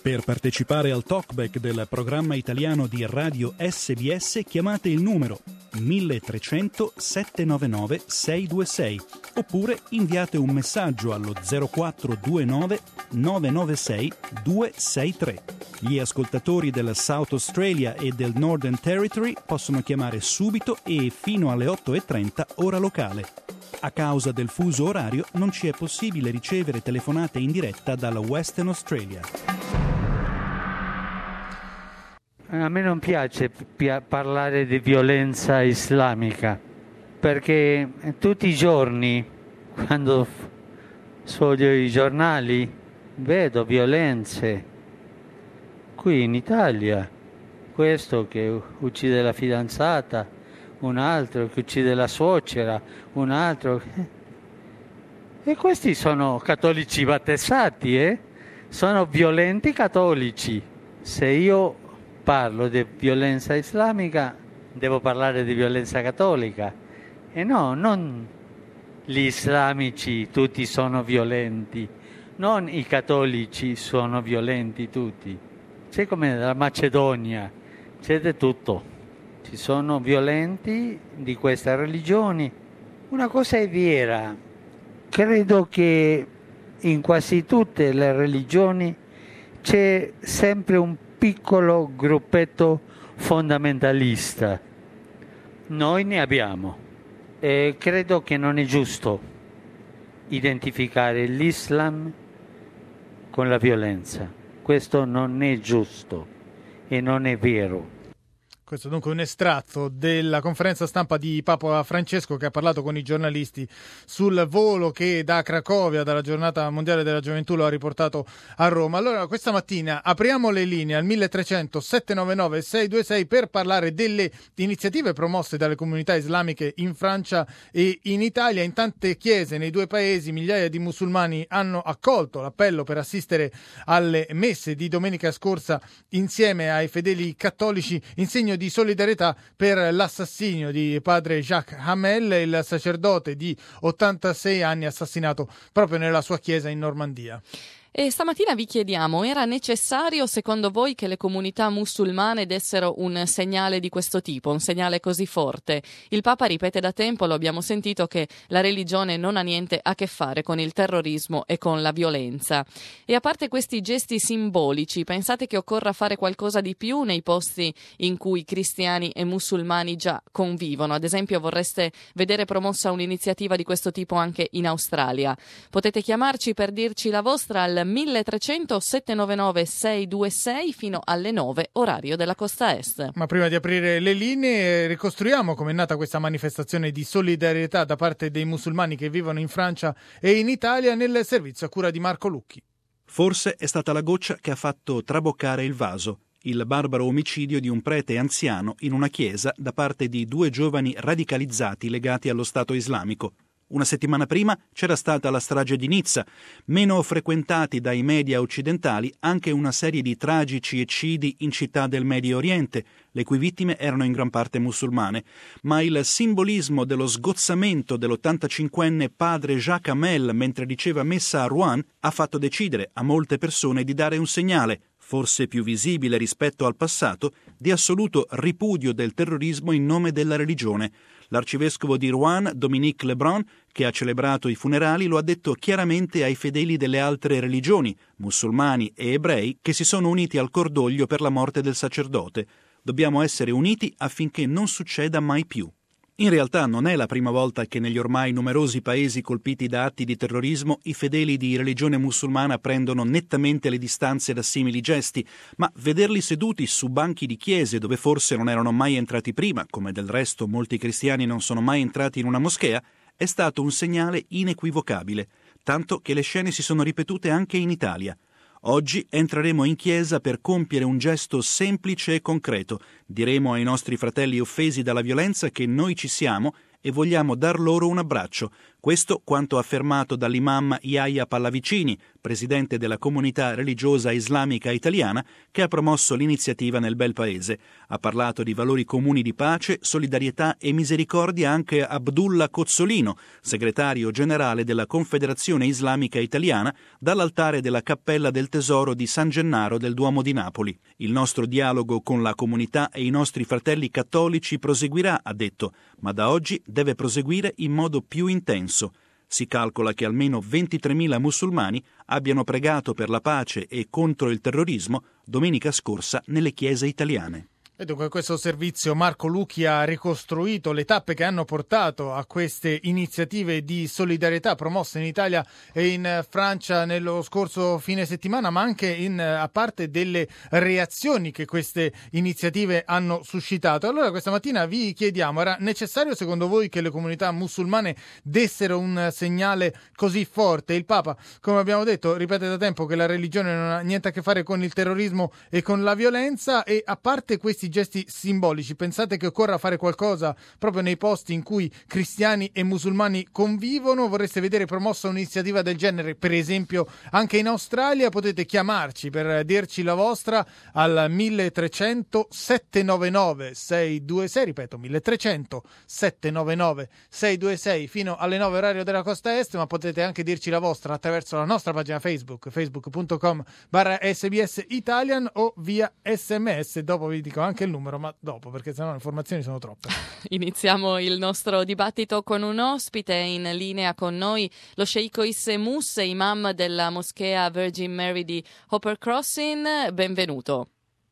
Per partecipare al talkback del programma italiano di Radio SBS chiamate il numero 1300 799 626 oppure inviate un messaggio allo 0429 996 263. Gli ascoltatori del South Australia e del Northern Territory possono chiamare subito e fino alle 8:30 ora locale. A causa del fuso orario non ci è possibile ricevere telefonate in diretta dalla Western Australia. A me non piace parlare di violenza islamica, perché tutti i giorni, quando sfoglio i giornali, vedo violenze. Qui in Italia, questo che uccide la fidanzata, un altro che uccide la suocera, un altro... E questi sono cattolici battezzati, Sono violenti cattolici. Se io parlo di violenza islamica, devo parlare di violenza cattolica. E no, non gli islamici tutti sono violenti, non i cattolici sono violenti tutti. C'è come nella Macedonia, c'è di tutto. Ci sono violenti di queste religioni. Una cosa è vera, credo che in quasi tutte le religioni c'è sempre un piccolo gruppetto fondamentalista. Noi ne abbiamo e credo che non è giusto identificare l'Islam con la violenza. Questo non è giusto e non è vero. Questo dunque un estratto della conferenza stampa di Papa Francesco, che ha parlato con i giornalisti sul volo che da Cracovia, dalla giornata mondiale della gioventù, lo ha riportato a Roma. Allora questa mattina apriamo le linee al 1300 799 626 per parlare delle iniziative promosse dalle comunità islamiche in Francia e in Italia. In tante chiese nei due paesi migliaia di musulmani hanno accolto l'appello per assistere alle messe di domenica scorsa insieme ai fedeli cattolici in segno di solidarietà per l'assassinio di padre Jacques Hamel, il sacerdote di 86 anni assassinato proprio nella sua chiesa in Normandia. E stamattina vi chiediamo, era necessario secondo voi che le comunità musulmane dessero un segnale di questo tipo, un segnale così forte? Il Papa ripete da tempo, lo abbiamo sentito, che la religione non ha niente a che fare con il terrorismo e con la violenza. E a parte questi gesti simbolici, pensate che occorra fare qualcosa di più nei posti in cui cristiani e musulmani già convivono? Ad esempio, vorreste vedere promossa un'iniziativa di questo tipo anche in Australia? Potete chiamarci per dirci la vostra al 1300 799 626 fino alle 9 orario della costa est. Ma prima di aprire le linee ricostruiamo com'è nata questa manifestazione di solidarietà da parte dei musulmani che vivono in Francia e in Italia nel servizio a cura di Marco Lucchi. Forse è stata la goccia che ha fatto traboccare il vaso. Il barbaro omicidio di un prete anziano in una chiesa da parte di due giovani radicalizzati legati allo Stato islamico. Una settimana prima c'era stata la strage di Nizza, meno frequentati dai media occidentali anche una serie di tragici eccidi in città del Medio Oriente, le cui vittime erano in gran parte musulmane, ma il simbolismo dello sgozzamento dell'85enne padre Jacques Hamel mentre diceva messa a Rouen ha fatto decidere a molte persone di dare un segnale, forse più visibile rispetto al passato, di assoluto ripudio del terrorismo in nome della religione. L'arcivescovo di Rouen, Dominique Lebrun, che ha celebrato i funerali, lo ha detto chiaramente ai fedeli delle altre religioni, musulmani e ebrei, che si sono uniti al cordoglio per la morte del sacerdote. Dobbiamo essere uniti affinché non succeda mai più. In realtà non è la prima volta che negli ormai numerosi paesi colpiti da atti di terrorismo i fedeli di religione musulmana prendono nettamente le distanze da simili gesti, ma vederli seduti su banchi di chiese dove forse non erano mai entrati prima, come del resto molti cristiani non sono mai entrati in una moschea, è stato un segnale inequivocabile, tanto che le scene si sono ripetute anche in Italia. Oggi entreremo in chiesa per compiere un gesto semplice e concreto. Diremo ai nostri fratelli offesi dalla violenza che noi ci siamo e vogliamo dar loro un abbraccio, Questo quanto affermato dall'imam Yahya Pallavicini, presidente della comunità religiosa islamica italiana, che ha promosso l'iniziativa nel bel paese. Ha parlato di valori comuni di pace, solidarietà e misericordia anche Abdullah Cozzolino, segretario generale della Confederazione Islamica Italiana, dall'altare della Cappella del Tesoro di San Gennaro del Duomo di Napoli. Il nostro dialogo con la comunità e i nostri fratelli cattolici proseguirà, ha detto, ma da oggi deve proseguire in modo più intenso. Si calcola che almeno 23.000 musulmani abbiano pregato per la pace e contro il terrorismo domenica scorsa nelle chiese italiane. E dunque questo servizio Marco Lucchi ha ricostruito le tappe che hanno portato a queste iniziative di solidarietà promosse in Italia e in Francia nello scorso fine settimana, ma anche a parte delle reazioni che queste iniziative hanno suscitato. Allora questa mattina vi chiediamo, era necessario secondo voi che le comunità musulmane dessero un segnale così forte? Il Papa, come abbiamo detto, ripete da tempo che la religione non ha niente a che fare con il terrorismo e con la violenza, e a parte questi gesti simbolici, pensate che occorra fare qualcosa proprio nei posti in cui cristiani e musulmani convivono? Vorreste vedere promossa un'iniziativa del genere, per esempio anche in Australia? Potete chiamarci per dirci la vostra al 1300 799 626, ripeto 1300 799 626 fino alle 9 orario della costa est, ma potete anche dirci la vostra attraverso la nostra pagina Facebook, facebook.com/SBS Italian, o via SMS. Dopo vi dico anche il numero, ma dopo, perché sennò le informazioni sono troppe. Iniziamo il nostro dibattito con un ospite. In linea con noi lo sceicco Isse Mus, imam della moschea Virgin Mary di Hopper Crossing. Benvenuto.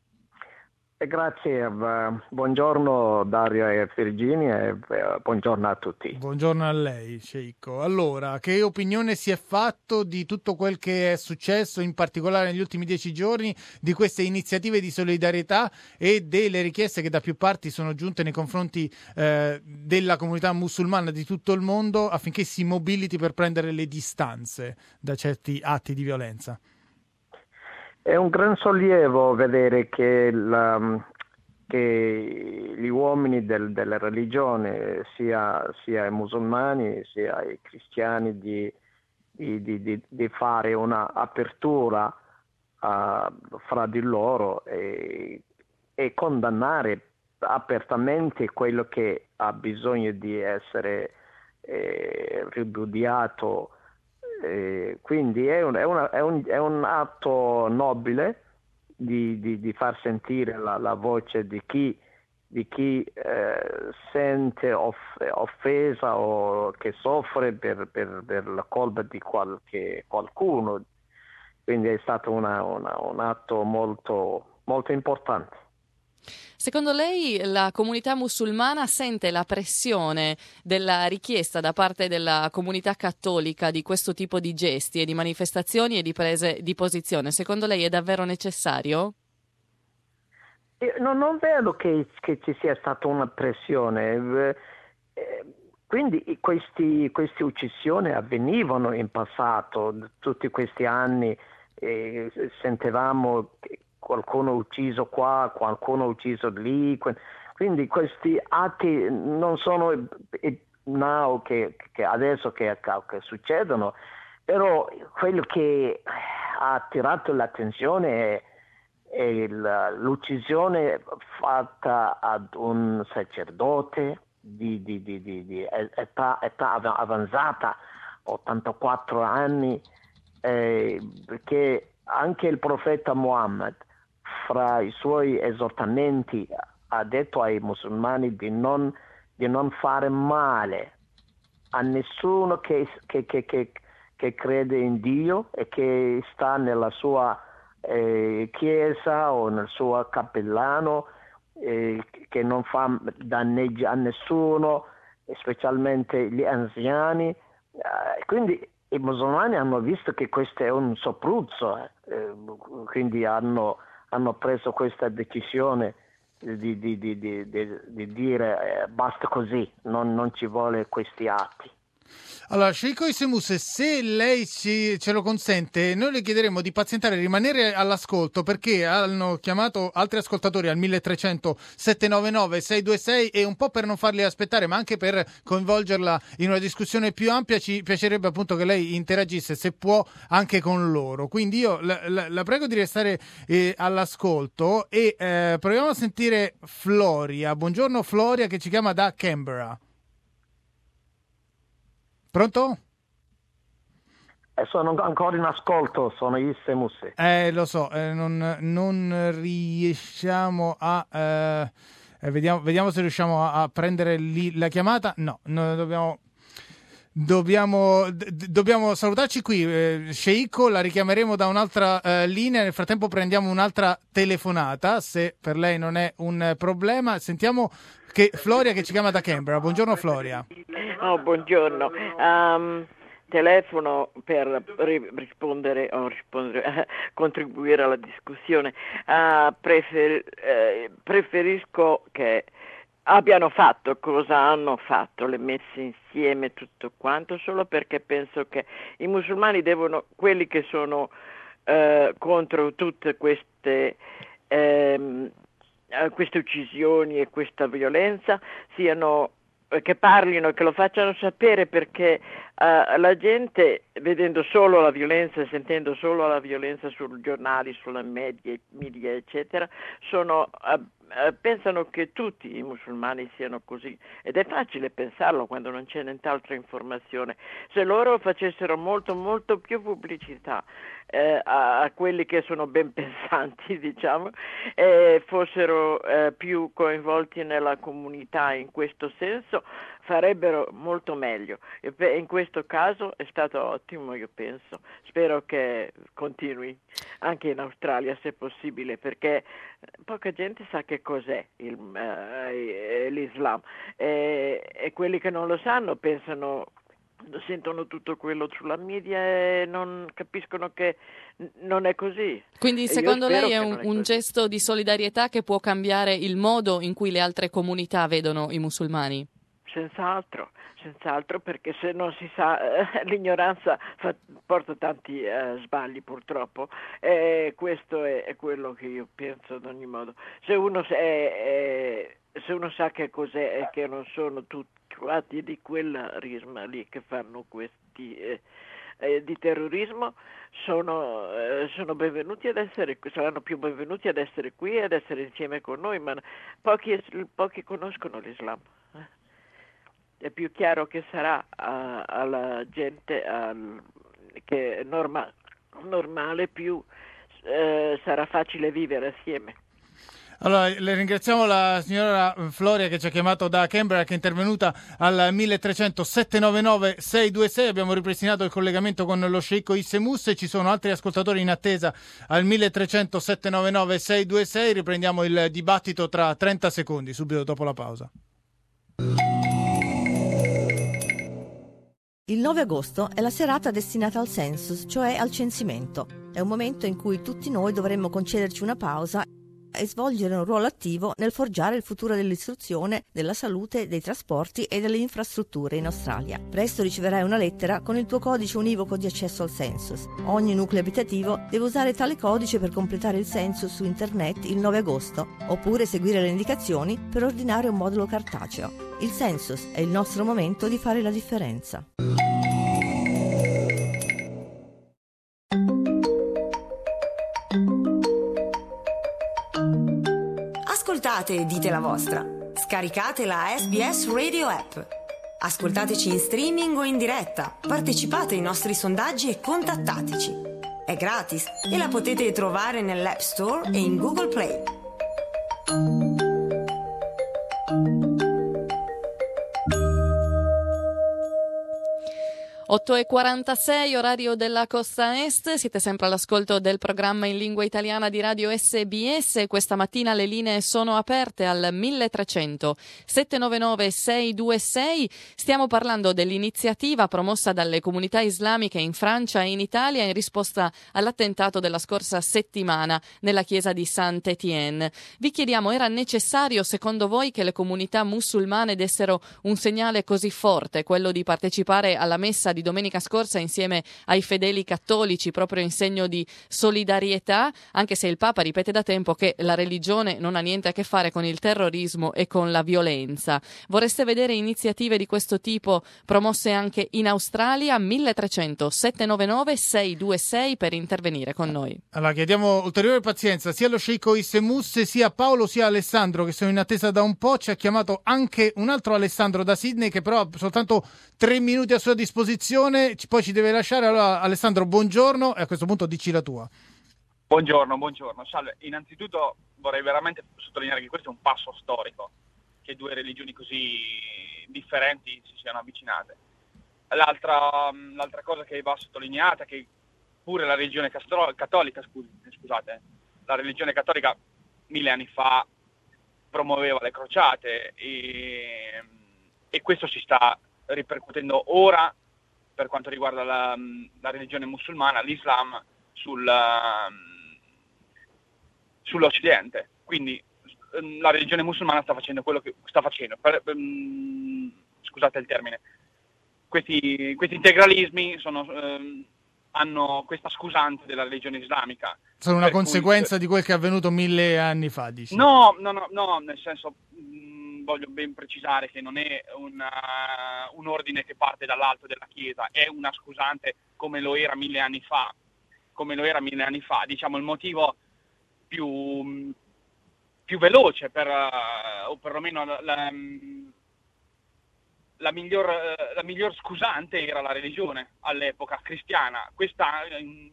Grazie, buongiorno Dario e Virginia e buongiorno a tutti. Buongiorno a lei, sceicco. Allora, che opinione si è fatto di tutto quel che è successo, in particolare negli ultimi 10 giorni, di queste iniziative di solidarietà e delle richieste che da più parti sono giunte nei confronti della comunità musulmana di tutto il mondo affinché si mobiliti per prendere le distanze da certi atti di violenza? È un gran sollievo vedere che gli uomini della religione, sia i musulmani sia i cristiani, di fare una apertura fra di loro e condannare apertamente quello che ha bisogno di essere ripudiato. Quindi è un atto nobile di far sentire la voce di chi sente offesa o che soffre per la colpa di qualcuno. Quindi è stato un atto molto, molto importante. Secondo lei la comunità musulmana sente la pressione della richiesta da parte della comunità cattolica di questo tipo di gesti e di manifestazioni e di prese di posizione? Secondo lei è davvero necessario? Non vedo che ci sia stata una pressione. Quindi queste uccisioni avvenivano in passato, tutti questi anni sentivamo qualcuno ucciso qua, qualcuno ucciso lì, quindi questi atti non sono che adesso che succedono, però quello che ha attirato l'attenzione è l'uccisione fatta ad un sacerdote di età avanzata, 84 anni, perché anche il profeta Muhammad, fra i suoi esortamenti, ha detto ai musulmani di non fare male a nessuno che crede in Dio e che sta nella sua chiesa o nel suo cappellano, che non fa danneggi a nessuno, specialmente gli anziani. Quindi i musulmani hanno visto che questo è un sopruzzio, quindi hanno preso questa decisione di dire basta così, non ci vuole questi atti. Allora, Sheikh Issemous, se lei ce lo consente, noi le chiederemo di pazientare e rimanere all'ascolto, perché hanno chiamato altri ascoltatori al 1300 799 626 e un po' per non farli aspettare, ma anche per coinvolgerla in una discussione più ampia, ci piacerebbe appunto che lei interagisse, se può, anche con loro. Quindi io la prego di restare all'ascolto e proviamo a sentire Floria. Buongiorno Floria, che ci chiama da Canberra. Pronto? Sono ancora in ascolto, sono Issemous. Lo so, non riusciamo a... vediamo se riusciamo a prendere la chiamata. No, dobbiamo salutarci qui. Sheikho, la richiameremo da un'altra linea. Nel frattempo prendiamo un'altra telefonata, se per lei non è un problema. Sentiamo Floria che ci chiama da Canberra. Buongiorno Floria. Buongiorno. Telefono per contribuire alla discussione. Preferisco che abbiano fatto cosa hanno fatto, le messe insieme, tutto quanto, solo perché penso che i musulmani quelli che sono contro tutte queste uccisioni e questa violenza che parlino, che lo facciano sapere, perché la gente, vedendo solo la violenza, sentendo solo la violenza sui giornali, sulla media eccetera, pensano che tutti i musulmani siano così, ed è facile pensarlo quando non c'è nient'altra informazione. Se loro facessero molto molto più pubblicità a quelli che sono ben pensanti, diciamo, e fossero più coinvolti nella comunità in questo senso, farebbero molto meglio. In questo caso è stato ottimo, io penso. Spero che continui anche in Australia, se possibile, perché poca gente sa che cos'è l'Islam, e quelli che non lo sanno sentono tutto quello sulla media e non capiscono che non è così. Quindi secondo lei è un gesto di solidarietà che può cambiare il modo in cui le altre comunità vedono i musulmani? Senz'altro, perché se non si sa, l'ignoranza porta tanti sbagli purtroppo, e questo è quello che io penso ad ogni modo. Se uno sa che cos'è e che non sono tutti atti di quella risma lì che fanno questi di terrorismo, sono benvenuti saranno più benvenuti ad essere qui e ad essere insieme con noi, ma pochi conoscono l'Islam. È più chiaro che sarà alla gente che è normale, più sarà facile vivere assieme. Allora, le ringraziamo la signora Floria che ci ha chiamato da Canberra, che è intervenuta al 1300 799 626. Abbiamo ripristinato il collegamento con lo Sheikho Issemous e ci sono altri ascoltatori in attesa al 1300 799 626. Riprendiamo il dibattito tra 30 secondi, subito dopo la pausa. Il 9 agosto è la serata destinata al census, cioè al censimento. È un momento in cui tutti noi dovremmo concederci una pausa e svolgere un ruolo attivo nel forgiare il futuro dell'istruzione, della salute, dei trasporti e delle infrastrutture in Australia. Presto riceverai una lettera con il tuo codice univoco di accesso al census. Ogni nucleo abitativo deve usare tale codice per completare il census su internet il 9 agosto, oppure seguire le indicazioni per ordinare un modulo cartaceo. Il census è il nostro momento di fare la differenza. Ascoltate e dite la vostra. Scaricate la SBS Radio App. Ascoltateci in streaming o in diretta. Partecipate ai nostri sondaggi e contattateci. È gratis e la potete trovare nell'App Store e in Google Play. 8:46, orario della costa est. Siete sempre all'ascolto del programma in lingua italiana di Radio SBS. Questa mattina le linee sono aperte al 1300 799 626. Stiamo parlando dell'iniziativa promossa dalle comunità islamiche in Francia e in Italia in risposta all'attentato della scorsa settimana nella chiesa di Saint-Étienne. Vi chiediamo, era necessario secondo voi che le comunità musulmane dessero un segnale così forte, quello di partecipare alla messa di domenica scorsa insieme ai fedeli cattolici proprio in segno di solidarietà, anche se il Papa ripete da tempo che la religione non ha niente a che fare con il terrorismo e con la violenza? Vorreste vedere iniziative di questo tipo promosse anche in Australia? 1300 799 626 per intervenire con noi. Allora chiediamo ulteriore pazienza sia allo sceicco Isse Mousse, sia a Paolo sia a Alessandro, che sono in attesa da un po'. Ci ha chiamato anche un altro Alessandro da Sydney, che però ha soltanto 3 minuti a sua disposizione, poi ci deve lasciare. Allora Alessandro, buongiorno, e a questo punto dici la tua. Buongiorno. Salve. Innanzitutto vorrei veramente sottolineare che questo è un passo storico, che due religioni così differenti si siano avvicinate. L'altra cosa che va sottolineata è che pure la religione cattolica, la religione cattolica 1000 anni fa promuoveva le crociate e questo si sta ripercuotendo ora per quanto riguarda la religione musulmana, l'Islam sull'Occidente. Quindi la religione musulmana sta facendo quello che sta facendo. Scusate il termine. Questi integralismi hanno questa scusante della religione islamica. Sono una conseguenza di quel che è avvenuto 1000 anni fa, dici? No, nel senso voglio ben precisare che non è un ordine che parte dall'alto della Chiesa, è una scusante come lo era 1000 anni fa. Diciamo il motivo più veloce o perlomeno la miglior scusante era la religione all'epoca cristiana. Questa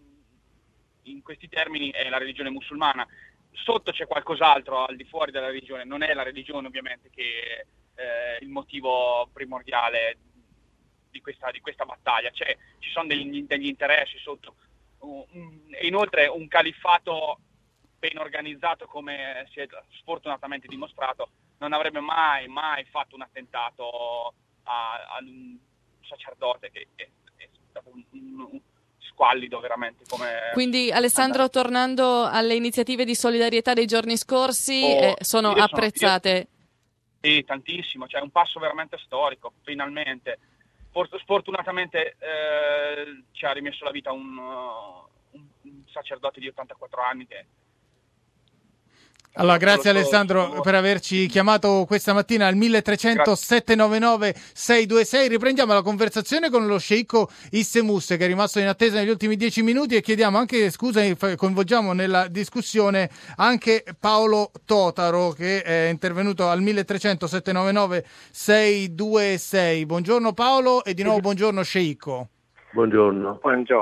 in questi termini è la religione musulmana. Sotto c'è qualcos'altro al di fuori della religione, non è la religione ovviamente che è il motivo primordiale di questa battaglia. Ci sono degli interessi sotto, e inoltre un califfato ben organizzato, come si è sfortunatamente dimostrato, non avrebbe mai fatto un attentato a un sacerdote che è stato un squallido veramente. Quindi Alessandro, tornando alle iniziative di solidarietà dei giorni scorsi, sono apprezzate? Sì, tantissimo, è un passo veramente storico, finalmente. Sfortunatamente ci ha rimesso la vita un sacerdote di 84 anni che... Allora, grazie Alessandro per averci chiamato questa mattina al 1300 799 626. Riprendiamo la conversazione con lo sceicco Isse Mousse, che è rimasto in attesa negli ultimi 10 minuti, e chiediamo anche scusa, coinvolgiamo nella discussione anche Paolo Totaro, che è intervenuto al 1300 799 626. Buongiorno Paolo e di nuovo buongiorno sceicco. Buongiorno.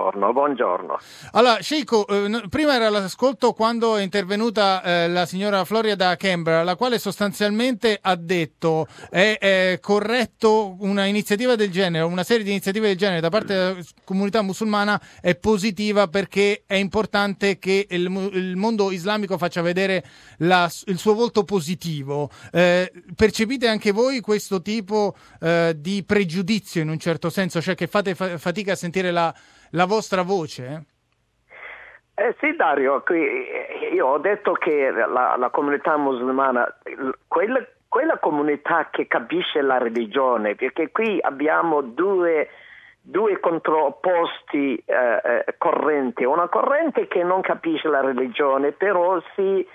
Allora, sceicco, prima era l'ascolto quando è intervenuta la signora Floria da Canberra, la quale sostanzialmente ha detto è corretto una iniziativa del genere, una serie di iniziative del genere da parte della comunità musulmana è positiva, perché è importante che il mondo islamico faccia vedere il suo volto positivo. Percepite anche voi questo tipo di pregiudizio in un certo senso, cioè che fate fatica a sentire la vostra voce? Sì, Dario, qui io ho detto che la comunità musulmana, quella comunità che capisce la religione, perché qui abbiamo due contrapposti correnti, una corrente che non capisce la religione, però si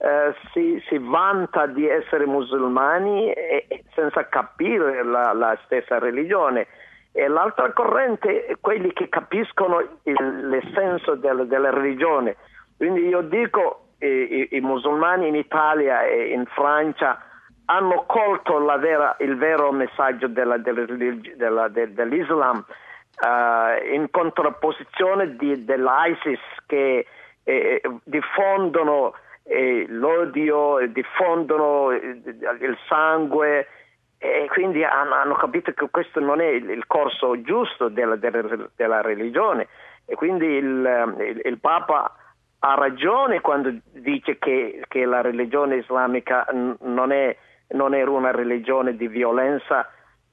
vanta di essere musulmani senza capire la stessa religione. E l'altra corrente, quelli che capiscono il senso della religione. Quindi io dico, i musulmani in Italia e in Francia hanno colto il vero messaggio dell'Islam, in contrapposizione dell'ISIS, che diffondono l'odio, diffondono il sangue, e quindi hanno capito che questo non è il corso giusto della religione, e quindi il Papa ha ragione quando dice che la religione islamica non è una religione di violenza.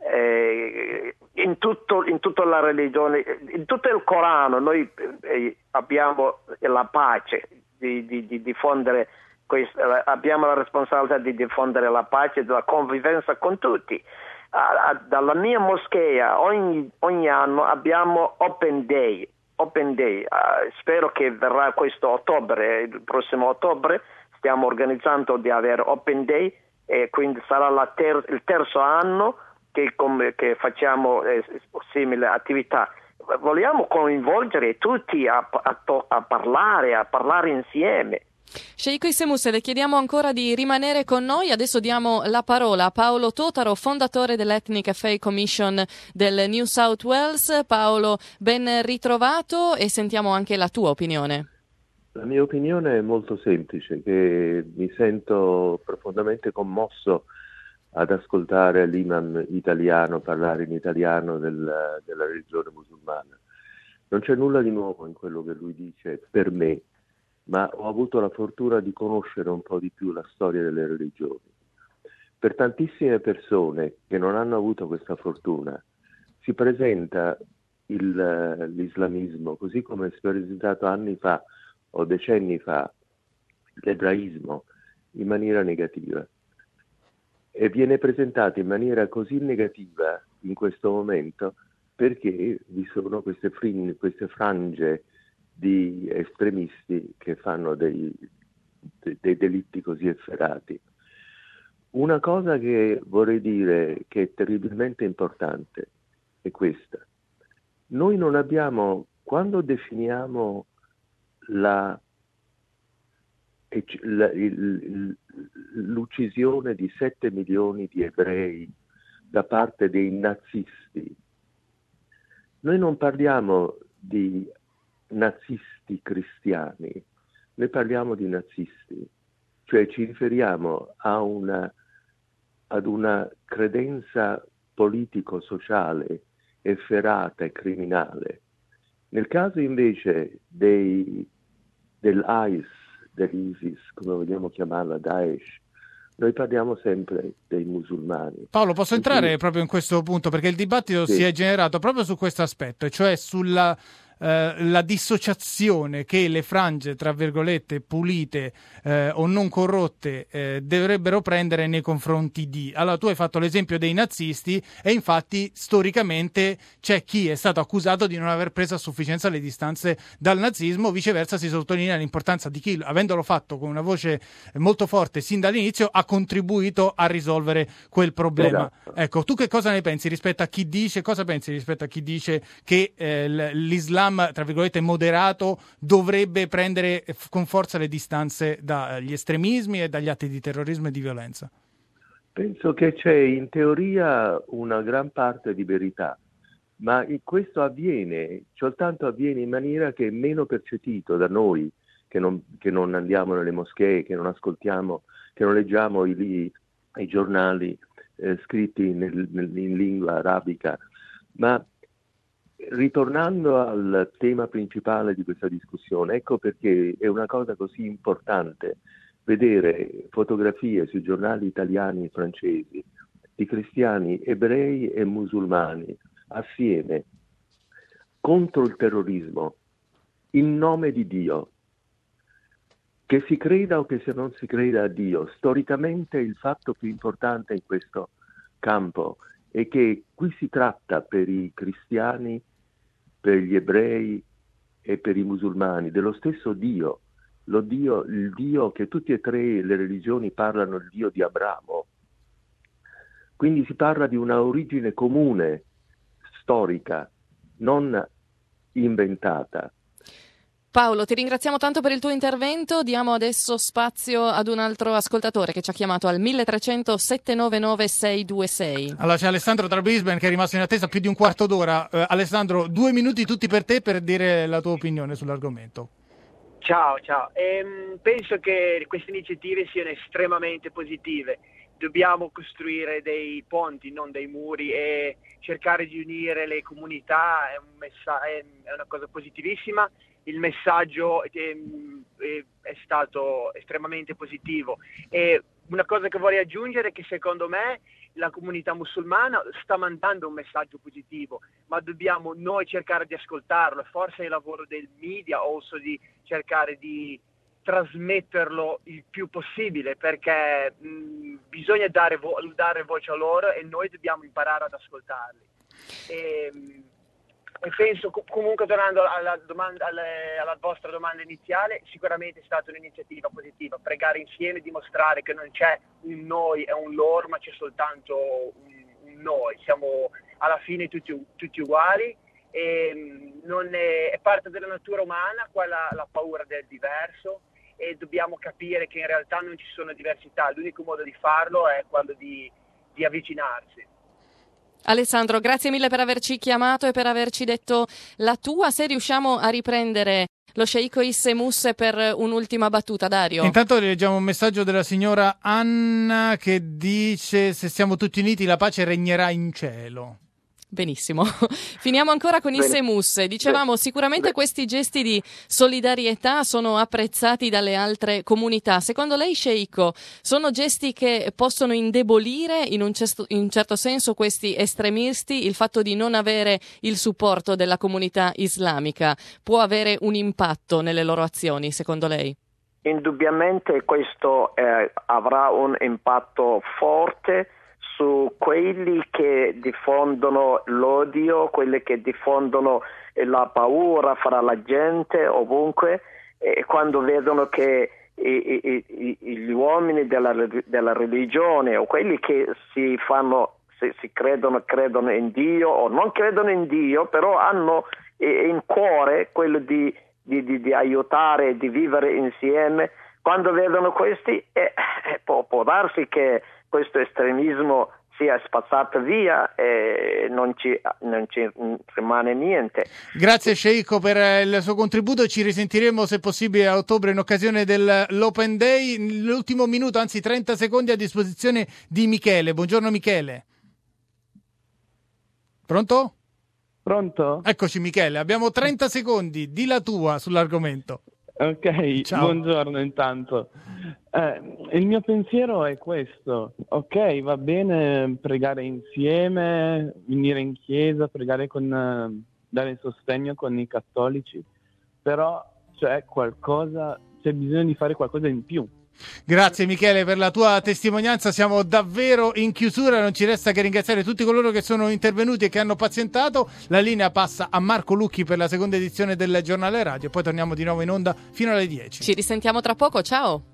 In tutta la religione, in tutto il Corano noi abbiamo la pace di diffondere abbiamo la responsabilità di diffondere la pace e la convivenza con tutti. Dalla mia moschea ogni anno abbiamo Open Day. Spero che verrà questo ottobre, il prossimo ottobre stiamo organizzando di avere Open Day, e quindi sarà il terzo anno che facciamo simili attività. Vogliamo coinvolgere tutti a parlare insieme. Sheikh Isemus, le chiediamo ancora di rimanere con noi. Adesso diamo la parola a Paolo Totaro, fondatore dell'Ethnic Affairs Commission del New South Wales. Paolo, ben ritrovato, e sentiamo anche la tua opinione. La mia opinione è molto semplice, che mi sento profondamente commosso ad ascoltare l'imam italiano parlare in italiano della religione musulmana. Non c'è nulla di nuovo in quello che lui dice per me, ma ho avuto la fortuna di conoscere un po' di più la storia delle religioni. Per tantissime persone che non hanno avuto questa fortuna si presenta l'islamismo, così come si è presentato anni fa o decenni fa l'ebraismo, in maniera negativa. E viene presentato in maniera così negativa in questo momento perché vi sono queste frange di estremisti che fanno dei delitti così efferati. Una cosa che vorrei dire che è terribilmente importante è questa. Noi non abbiamo, quando definiamo l'uccisione di 7 milioni di ebrei da parte dei nazisti, noi non parliamo di nazisti cristiani, noi parliamo di nazisti, cioè ci riferiamo ad una credenza politico-sociale efferata e criminale. Nel caso invece dell'IS, dell'ISIS, come vogliamo chiamarla, Daesh, noi parliamo sempre dei musulmani. Paolo, posso entrare proprio in questo punto, perché il dibattito si è generato proprio su questo aspetto, e cioè sulla la dissociazione che le frange, tra virgolette, pulite o non corrotte dovrebbero prendere nei confronti di... Allora, tu hai fatto l'esempio dei nazisti, e infatti storicamente c'è chi è stato accusato di non aver preso a sufficienza le distanze dal nazismo, viceversa si sottolinea l'importanza di chi, avendolo fatto con una voce molto forte sin dall'inizio, ha contribuito a risolvere quel problema. Esatto. Ecco, tu che cosa ne pensi rispetto a chi dice, che l'Islam, tra virgolette, moderato, dovrebbe prendere con forza le distanze dagli estremismi e dagli atti di terrorismo e di violenza? Penso che c'è in teoria una gran parte di verità, ma questo soltanto avviene in maniera che è meno percepito da noi che non andiamo nelle moschee, che non ascoltiamo, che non leggiamo i giornali scritti in lingua arabica. Ma ritornando al tema principale di questa discussione, ecco perché è una cosa così importante vedere fotografie sui giornali italiani e francesi di cristiani, ebrei e musulmani assieme contro il terrorismo in nome di Dio. Che si creda o che se non si creda a Dio, storicamente il fatto più importante in questo campo è che qui si tratta per i cristiani, per gli ebrei e per i musulmani dello stesso Dio, il Dio che tutte e tre le religioni parlano, il Dio di Abramo. Quindi si parla di una origine comune, storica, non inventata. Paolo, ti ringraziamo tanto per il tuo intervento. Diamo adesso spazio ad un altro ascoltatore che ci ha chiamato al 1300 799 626. Allora, c'è Alessandro da Brisbane che è rimasto in attesa più di un quarto d'ora. Alessandro, 2 minuti tutti per te per dire la tua opinione sull'argomento. Ciao. Penso che queste iniziative siano estremamente positive. dobbiamo costruire dei ponti, non dei muri, e cercare di unire le comunità è una cosa positivissima. Il messaggio è stato estremamente positivo, e una cosa che vorrei aggiungere è che secondo me la comunità musulmana sta mandando un messaggio positivo, ma dobbiamo noi cercare di ascoltarlo. Forse è il lavoro del media di cercare di trasmetterlo il più possibile, perché bisogna dare voce a loro e noi dobbiamo imparare ad ascoltarli. E penso, comunque, tornando alla vostra domanda iniziale, sicuramente è stata un'iniziativa positiva. Pregare insieme, dimostrare che non c'è un noi e un loro, ma c'è soltanto un noi. Siamo alla fine tutti uguali, e è parte della natura umana la paura del diverso, e dobbiamo capire che in realtà non ci sono diversità. L'unico modo di farlo è quello di avvicinarsi. Alessandro, grazie mille per averci chiamato e per averci detto la tua. Se riusciamo a riprendere lo sceicco Isse Musse per un'ultima battuta, Dario. Intanto leggiamo un messaggio della signora Anna che dice: se siamo tutti uniti la pace regnerà in cielo. Benissimo, finiamo ancora con Isse Musse. Dicevamo, sicuramente questi gesti di solidarietà sono apprezzati dalle altre comunità. Secondo lei, sceicco, sono gesti che possono indebolire in un certo senso questi estremisti? Il fatto di non avere il supporto della comunità islamica può avere un impatto nelle loro azioni, secondo lei? Indubbiamente questo avrà un impatto forte su quelli che diffondono l'odio, quelli che diffondono la paura fra la gente ovunque, e quando vedono che gli uomini della religione, o quelli che si credono in Dio o non credono in Dio, però hanno in cuore quello di aiutare, di vivere insieme, quando vedono questi può darsi che questo estremismo sia spazzato via e non ci rimane niente. Grazie sceicco per il suo contributo, ci risentiremo se possibile a ottobre in occasione dell'Open Day. L'ultimo minuto, anzi 30 secondi a disposizione di Michele. Buongiorno Michele. Pronto? Pronto? Eccoci Michele, abbiamo 30 secondi, di la tua sull'argomento. Ok, ciao. Buongiorno intanto. Il mio pensiero è questo: ok, va bene pregare insieme, venire in chiesa, pregare dare sostegno con i cattolici, però c'è bisogno di fare qualcosa in più. Grazie Michele per la tua testimonianza, siamo davvero in chiusura, non ci resta che ringraziare tutti coloro che sono intervenuti e che hanno pazientato. La linea passa a Marco Lucchi per la seconda edizione del Giornale Radio, poi torniamo di nuovo in onda fino alle 10. Ci risentiamo tra poco, ciao!